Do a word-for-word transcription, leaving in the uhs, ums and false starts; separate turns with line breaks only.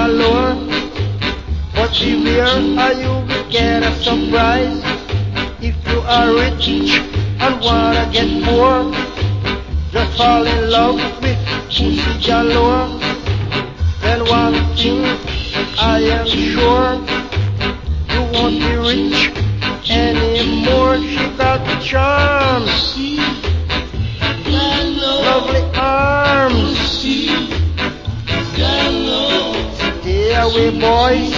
galore. But beware, or you will get a surprise. If you are rich and wanna get poor, just fall in love with pussy galore. Then one thing I am sure, you won't be rich anymore. She got charms, lovely arms. Stay away, boys.